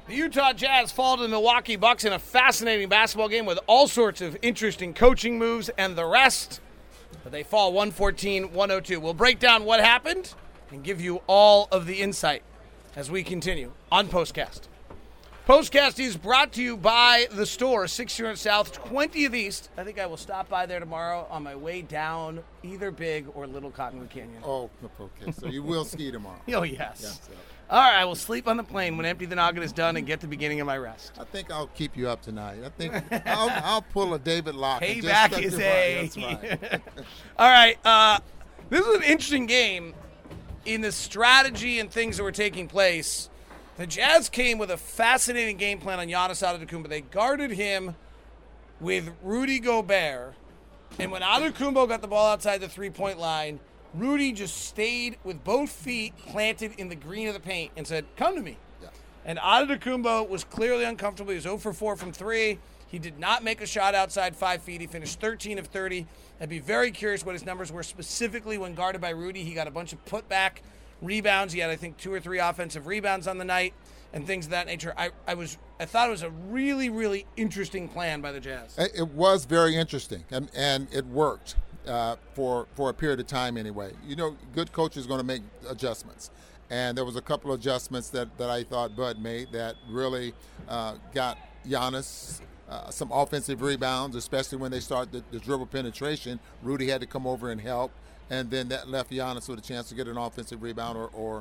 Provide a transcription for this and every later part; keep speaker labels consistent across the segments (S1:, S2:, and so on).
S1: The Utah Jazz fall to the Milwaukee Bucks in a fascinating basketball game with all sorts of interesting coaching moves and the rest. But they fall 114-102. We'll break down what happened and give you all of the insight as we continue on Postcast. Postcast is brought to you by The Store, 600 South, 20th East. I think I will stop by there tomorrow on my way down either Big or Little Cottonwood Canyon.
S2: Oh, okay. So you will ski tomorrow.
S1: Oh, yes. All right, I will sleep on the plane when Empty the Noggin is done and get the beginning of my rest.
S2: I think I'll keep you up tonight. I think I'll pull a David Locke.
S1: Payback is a...
S2: That's right.
S1: All right, this is an interesting game in the strategy and things that were taking place. The Jazz came with a fascinating game plan on Giannis Antetokounmpo. They guarded him with Rudy Gobert, and when Antetokounmpo got the ball outside the three-point line, Rudy just stayed with both feet planted in the green of the paint and said, "Come to me."
S2: Yeah.
S1: And Antetokounmpo was clearly uncomfortable. He was 0 for 4 from 3. He did not make a shot outside 5 feet. He finished 13 of 30. I'd be very curious what his numbers were specifically when guarded by Rudy. He got a bunch of putback rebounds. He had, I think, 2 or 3 offensive rebounds on the night and things of that nature. I thought it was a really, really interesting plan by the Jazz.
S2: It was very interesting, and it worked. For a period of time anyway. You know, good coach is going to make adjustments. And there was a couple of adjustments that I thought Bud made that really got Giannis some offensive rebounds, especially when they start the dribble penetration. Rudy had to come over and help, and then that left Giannis with a chance to get an offensive rebound or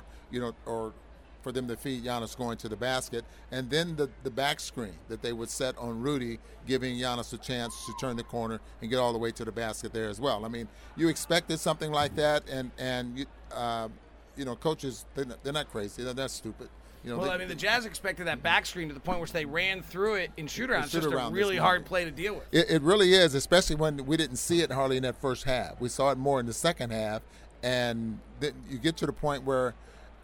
S2: for them to feed Giannis going to the basket. And then the back screen that they would set on Rudy, giving Giannis a chance to turn the corner and get all the way to the basket there as well. I mean, you expected something like that, and coaches, they're not crazy. They're not stupid.
S1: The Jazz expected that back screen to the point where they ran through it in shoot-around. It's just a really hard play to deal with.
S2: It really is, especially when we didn't see it hardly in that first half. We saw it more in the second half, and then you get to the point where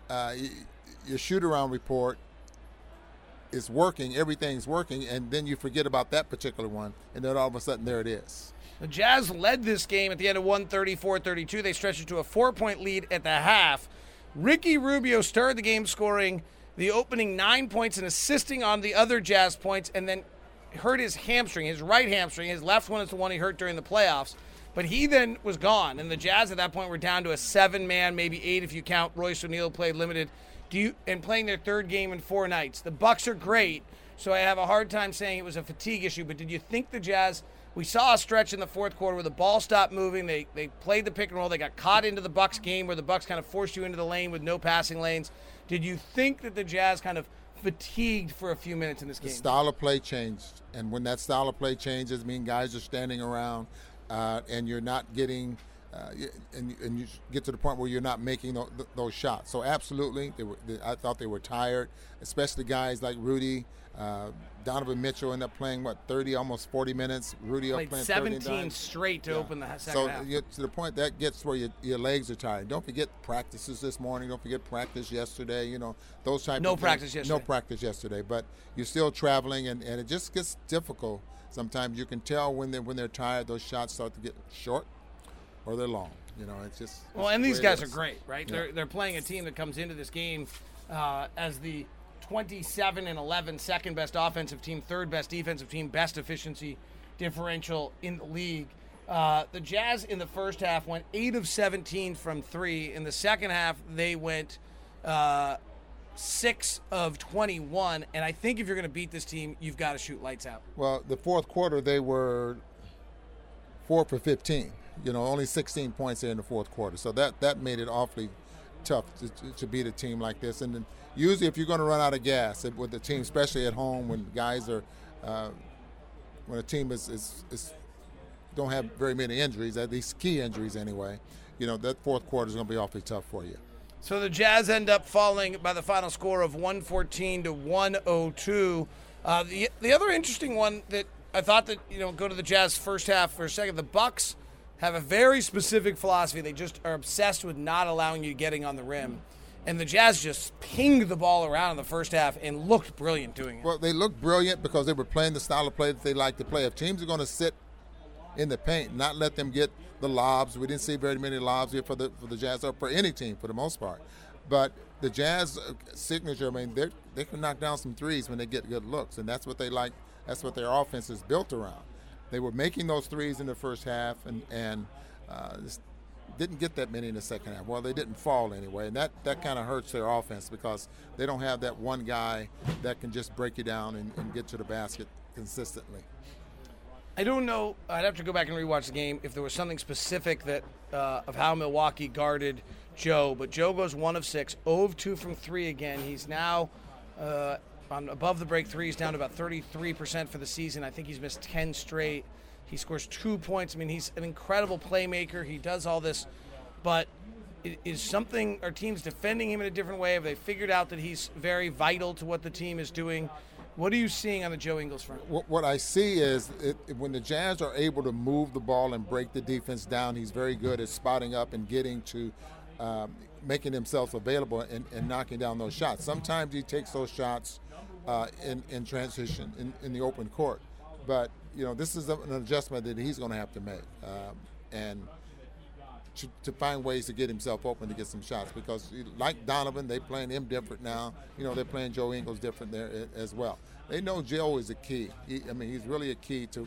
S2: your shoot-around report is working, everything's working, and then you forget about that particular one, and then all of a sudden there it is.
S1: The Jazz led this game at the end of 134-32. They stretched it to a 4-point lead at the half. Ricky Rubio started the game scoring the opening 9 points and assisting on the other Jazz points, and then hurt his hamstring, his right hamstring. His left one is the one he hurt during the playoffs. But he then was gone, and the Jazz at that point were down to a 7-man, maybe 8 if you count Royce O'Neal played limited. And playing their third game in 4 nights. The Bucks are great, so I have a hard time saying it was a fatigue issue. But did you think the Jazz, we saw a stretch in the fourth quarter where the ball stopped moving. They played the pick and roll. They got caught into the Bucks game where the Bucks kind of forced you into the lane with no passing lanes. Did you think that the Jazz kind of fatigued for a few minutes in this game?
S2: The style of play changed. And when that style of play changes, guys are standing around and you're not getting and you get to the point where you're not making those shots. So absolutely, I thought they were tired, especially guys like Rudy. Donovan Mitchell ended up playing, 30, almost 40 minutes. Rudy
S1: played
S2: playing
S1: 17 straight to open the second half.
S2: So to the point that gets where your legs are tired. Don't forget practices this morning. Don't forget practice yesterday. Those type
S1: no
S2: of
S1: practice
S2: things.
S1: yesterday.
S2: No practice yesterday. But you're still traveling, and it just gets difficult. Sometimes you can tell when they're tired. Those shots start to get short or they're long. It's just
S1: and these guys are great, right?
S2: Yeah.
S1: They're playing a team that comes into this game as the 27-11 second best offensive team, third best defensive team, best efficiency differential in the league. The Jazz in the first half went 8 of 17 from 3. In the second half, they went 6 of 21. And I think if you're going to beat this team, you've got to shoot lights out.
S2: Well, the fourth quarter, they were 4 for 15. Only 16 points there in the fourth quarter. So that made it awfully tough to beat a team like this. And then usually if you're going to run out of gas with the team, especially at home when guys are when a team is don't have very many injuries, at least key injuries anyway, that fourth quarter is going to be awfully tough for you.
S1: So the Jazz end up falling by the final score of 114-102. The other interesting one that I thought that, go to the Jazz first half for a second, the Bucks have a very specific philosophy. They just are obsessed with not allowing you getting on the rim. And the Jazz just pinged the ball around in the first half and looked brilliant doing it.
S2: Well, they looked brilliant because they were playing the style of play that they like to play. If teams are going to sit in the paint, not let them get the lobs. We didn't see very many lobs here for the Jazz or for any team for the most part. But the Jazz signature, I mean, they can knock down some threes when they get good looks, and that's what they like. That's what their offense is built around. They were making those threes in the first half, and just didn't get that many in the second half. Well, they didn't fall anyway, and that kind of hurts their offense because they don't have that one guy that can just break you down and get to the basket consistently.
S1: I don't know. I'd have to go back and rewatch the game if there was something specific that of how Milwaukee guarded Joe. But Joe goes 1 of 6, 0 of 2 from 3 again. He's now on above the break threes, down to about 33% for the season. I think he's missed 10 straight. He scores 2 points. I mean, he's an incredible playmaker. He does all this, but is something, are teams defending him in a different way? Have they figured out that he's very vital to what the team is doing? What are you seeing on the Joe Ingles front?
S2: What I see is when the Jazz are able to move the ball and break the defense down, he's very good at spotting up and getting to making himself available and knocking down those shots. Sometimes he takes those shots in transition, in the open court. But, you know, this is an adjustment that he's going to have to make. And to find ways to get himself open to get some shots, because like Donovan, they playing him different now. You know, they're playing Joe Ingles different there as well. They know Joe is a key. He's really a key to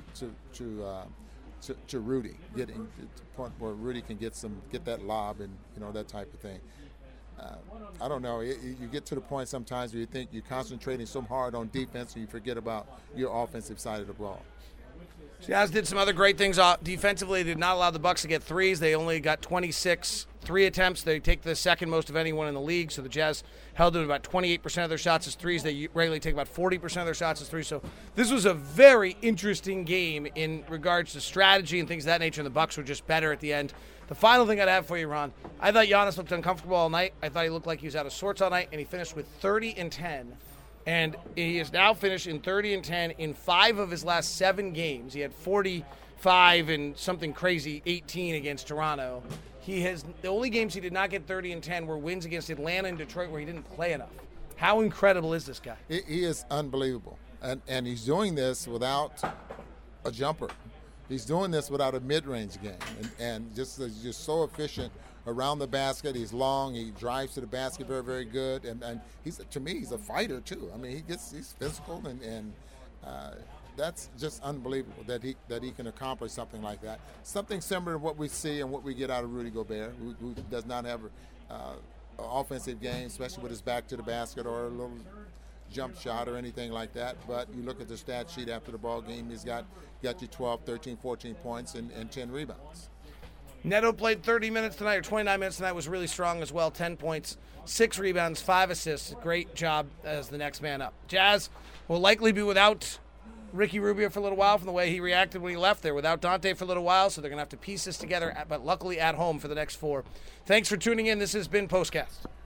S2: Rudy, getting to the point where Rudy can get that lob and, you know, that type of thing. I don't know. You get to the point sometimes where you think you're concentrating so hard on defense and you forget about your offensive side of the ball.
S1: Jazz did some other great things defensively. They did not allow the Bucks to get threes. They only got 26 3 attempts. They take the second most of anyone in the league. So the Jazz held them about 28% of their shots as threes. They regularly take about 40% of their shots as threes. So this was a very interesting game in regards to strategy and things of that nature. And the Bucks were just better at the end. The final thing I'd have for you, Ron, I thought Giannis looked uncomfortable all night. I thought he looked like he was out of sorts all night, and he finished with 30 and 10. And he has now finished in 30 and 10 in 5 of his last 7 games. He had 45 and something crazy, 18 against Toronto. The only games he did not get 30 and 10 were wins against Atlanta and Detroit where he didn't play enough. How incredible is this guy?
S2: He is unbelievable. And he's doing this without a jumper. He's doing this without a mid-range game. And just so efficient around the basket. He's long. He drives to the basket very, very good. And to me, he's a fighter too. I mean, he's physical, and that's just unbelievable that he can accomplish something like that. Something similar to what we see and what we get out of Rudy Gobert, who does not have an offensive game, especially with his back to the basket or a little jump shot or anything like that. But you look at the stat sheet after the ball game, he's got you 12, 13, 14 points and 10 rebounds.
S1: Neto played 30 minutes tonight, or 29 minutes tonight, was really strong as well. 10 points, 6 rebounds, 5 assists. Great job as the next man up. Jazz will likely be without Ricky Rubio for a little while from the way he reacted when he left. They're without Dante for a little while, so they're going to have to piece this together, but luckily at home for the next 4. Thanks for tuning in. This has been Postcast.